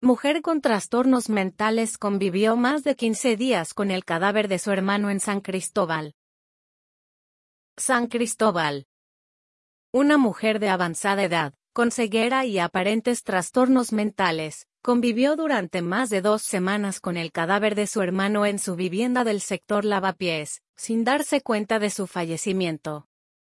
Mujer con trastornos mentales convivió más de 15 días con el cadáver de su hermano en San Cristóbal. San Cristóbal. Una mujer de avanzada edad, con ceguera y aparentes trastornos mentales, convivió durante más de 2 semanas con el cadáver de su hermano en su vivienda del sector Lavapiés, sin darse cuenta de su fallecimiento.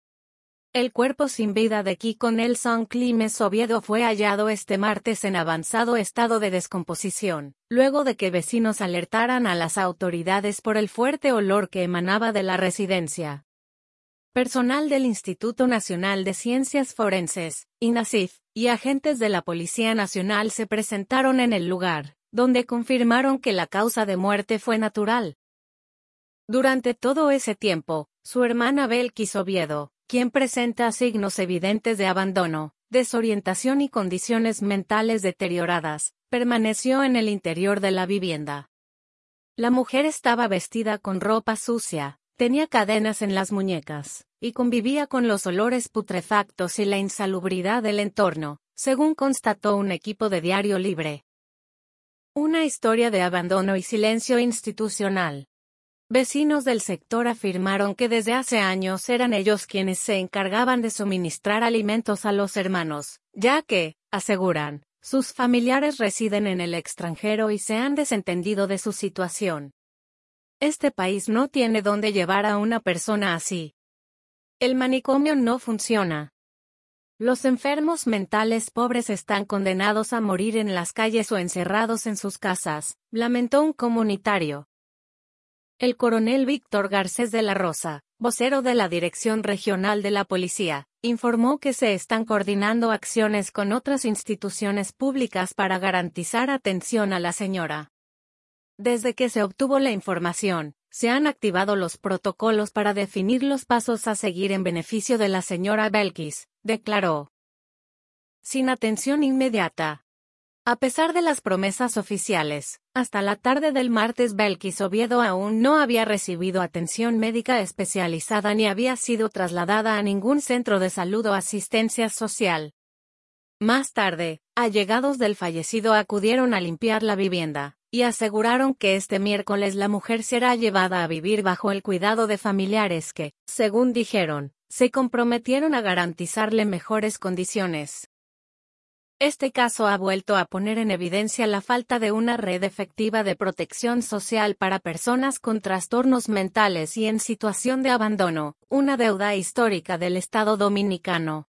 El cuerpo sin vida de Kiko Nelson Climes Oviedo fue hallado este martes en avanzado estado de descomposición, luego de que vecinos alertaran a las autoridades por el fuerte olor que emanaba de la residencia. Personal del Instituto Nacional de Ciencias Forenses, INACIF, y agentes de la Policía Nacional se presentaron en el lugar, donde confirmaron que la causa de muerte fue natural. Durante todo ese tiempo, su hermana Belkis Oviedo, quien presenta signos evidentes de abandono, desorientación y condiciones mentales deterioradas, permaneció en el interior de la vivienda. La mujer estaba vestida con ropa sucia, tenía cadenas en las muñecas, y convivía con los olores putrefactos y la insalubridad del entorno, según constató un equipo de Diario Libre. Una historia de abandono y silencio institucional. Vecinos del sector afirmaron que desde hace años eran ellos quienes se encargaban de suministrar alimentos a los hermanos, ya que, aseguran, sus familiares residen en el extranjero y se han desentendido de su situación. Este país no tiene dónde llevar a una persona así. El manicomio no funciona. Los enfermos mentales pobres están condenados a morir en las calles o encerrados en sus casas, lamentó un comunitario. El coronel Víctor Garcés de la Rosa, vocero de la Dirección Regional de la Policía, informó que se están coordinando acciones con otras instituciones públicas para garantizar atención a la señora. Desde que se obtuvo la información, se han activado los protocolos para definir los pasos a seguir en beneficio de la señora Belkis, declaró. Sin atención inmediata. A pesar de las promesas oficiales, hasta la tarde del martes Belkis Oviedo aún no había recibido atención médica especializada ni había sido trasladada a ningún centro de salud o asistencia social. Más tarde, allegados del fallecido acudieron a limpiar la vivienda, y aseguraron que este miércoles la mujer será llevada a vivir bajo el cuidado de familiares que, según dijeron, se comprometieron a garantizarle mejores condiciones. Este caso ha vuelto a poner en evidencia la falta de una red efectiva de protección social para personas con trastornos mentales y en situación de abandono, una deuda histórica del Estado dominicano.